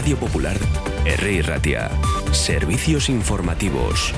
Radio Popular, R. Ratia. Servicios informativos.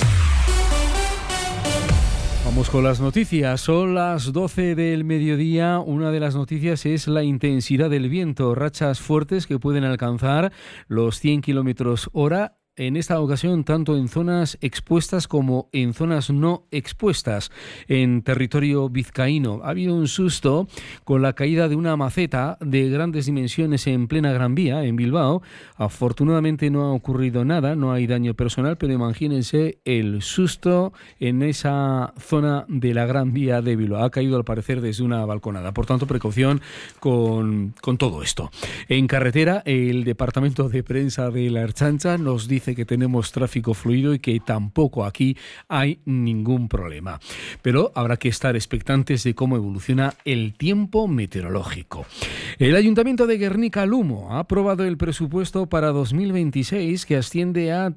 Vamos con las noticias. Son las 12 del mediodía. Una de las noticias es la intensidad del viento. Rachas fuertes que pueden alcanzar los 100 km/h. En esta ocasión, tanto en zonas expuestas como en zonas no expuestas en territorio vizcaíno. Ha habido un susto con la caída de una maceta de grandes dimensiones en plena Gran Vía, en Bilbao. Afortunadamente no ha ocurrido nada, no hay daño personal, pero imagínense el susto en esa zona de la Gran Vía de Bilbao. Ha caído al parecer desde una balconada. Por tanto, precaución con todo esto. En carretera, el Departamento de Prensa de la Ertzaintza nos dice que tenemos tráfico fluido y que tampoco aquí hay ningún problema. Pero habrá que estar expectantes de cómo evoluciona el tiempo meteorológico. El Ayuntamiento de Gernika-Lumo ha aprobado el presupuesto para 2026 que asciende a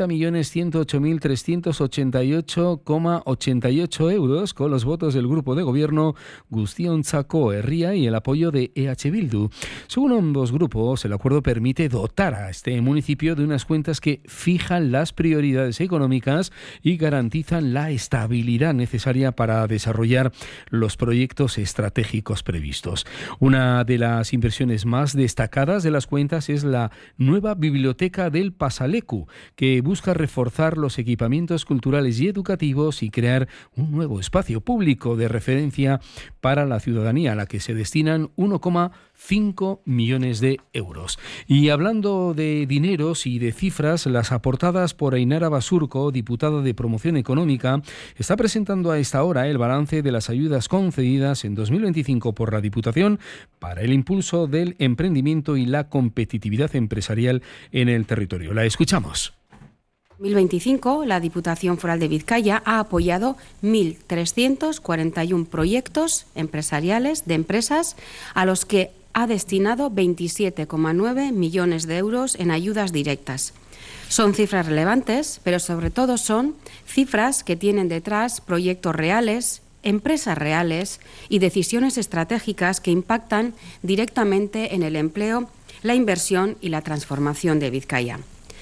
30.108.388,88 euros con los votos del grupo de gobierno Guztiontzako Herria y el apoyo de EH Bildu. Según ambos grupos, el acuerdo permite dotar a este municipio de unas cuentas que fijan las prioridades económicas y garantizan la estabilidad necesaria para desarrollar los proyectos estratégicos previstos. Una de las inversiones más destacadas de las cuentas es la nueva biblioteca del Pasaleku, que busca reforzar los equipamientos culturales y educativos y crear un nuevo espacio público de referencia para la ciudadanía, a la que se destinan 1,5 millones de euros. Y hablando de dineros y de cifras, las aportadas por Ainara Basurco, diputada de Promoción Económica, está presentando a esta hora el balance de las ayudas concedidas en 2025 por la Diputación para el impulso del emprendimiento y la competitividad empresarial en el territorio. La escuchamos. En 2025, la Diputación Foral de Vizcaya ha apoyado 1.341 proyectos empresariales de empresas a los que ha destinado 27,9 millones de euros en ayudas directas. Son cifras relevantes, pero sobre todo son cifras que tienen detrás proyectos reales, empresas reales y decisiones estratégicas que impactan directamente en el empleo, la inversión y la transformación de Vizcaya.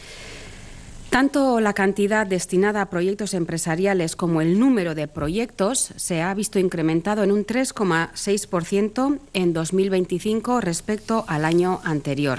Tanto la cantidad destinada a proyectos empresariales como el número de proyectos se ha visto incrementado en un 3,6% en 2025 respecto al año anterior.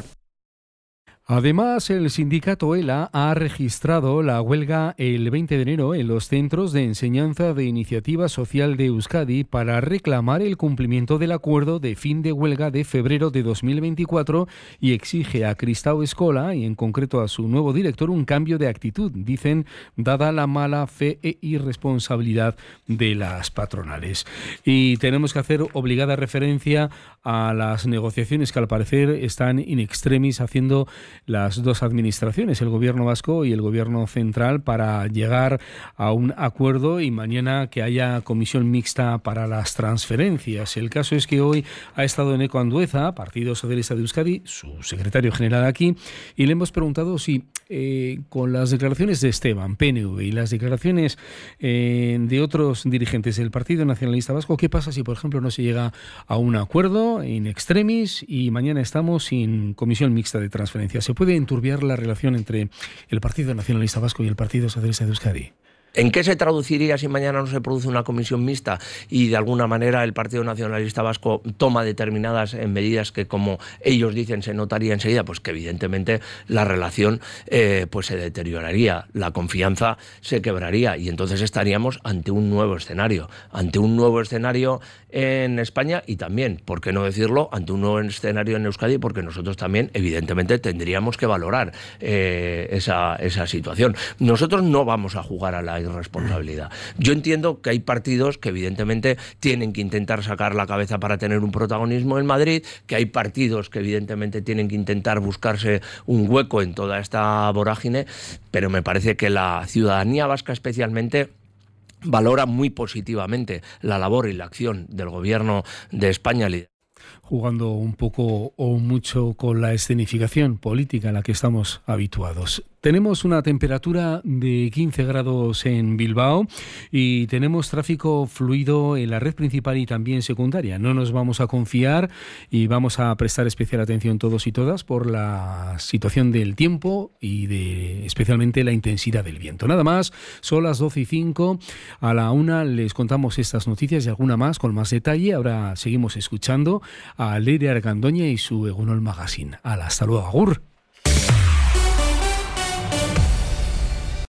Además, el sindicato ELA ha registrado la huelga el 20 de enero en los centros de enseñanza de Iniciativa Social de Euskadi para reclamar el cumplimiento del acuerdo de fin de huelga de febrero de 2024 y exige a Kristau Eskola y en concreto a su nuevo director un cambio de actitud, dicen, dada la mala fe e irresponsabilidad de las patronales. Y tenemos que hacer obligada referencia a las negociaciones que al parecer están in extremis haciendo las dos administraciones, el gobierno vasco y el gobierno central, para llegar a un acuerdo y mañana que haya comisión mixta para las transferencias. El caso es que hoy ha estado Eneko Andueza, Partido Socialista de Euskadi, su secretario general aquí, y le hemos preguntado si con las declaraciones de Esteban, PNV, y las declaraciones de otros dirigentes del Partido Nacionalista Vasco, ¿qué pasa si, por ejemplo, no se llega a un acuerdo in extremis y mañana estamos sin comisión mixta de transferencias? ¿Se puede enturbiar la relación entre el Partido Nacionalista Vasco y el Partido Socialista de Euskadi? ¿En qué se traduciría si mañana no se produce una comisión mixta y de alguna manera el Partido Nacionalista Vasco toma determinadas medidas que, como ellos dicen, se notaría enseguida? Pues que evidentemente la relación pues se deterioraría, la confianza se quebraría y entonces estaríamos ante un nuevo escenario en España y también, ¿por qué no decirlo?, ante un nuevo escenario en Euskadi, porque nosotros también evidentemente tendríamos que valorar esa situación. Nosotros no vamos a jugar a la irresponsabilidad. Yo entiendo que hay partidos que evidentemente tienen que intentar sacar la cabeza para tener un protagonismo en Madrid, que hay partidos que evidentemente tienen que intentar buscarse un hueco en toda esta vorágine, pero me parece que la ciudadanía vasca especialmente valora muy positivamente la labor y la acción del Gobierno de España. jugando un poco o mucho con la escenificación política a la que estamos habituados. Tenemos una temperatura de 15 grados en Bilbao y tenemos tráfico fluido en la red principal y también secundaria. No nos vamos a confiar y vamos a prestar especial atención todos y todas por la situación del tiempo y especialmente la intensidad del viento. Nada más, son las 12:05. A la 1 les contamos estas noticias y alguna más con más detalle. Ahora seguimos escuchando a Leire Argandoña y su Egunon Magazine. Hasta luego, agur.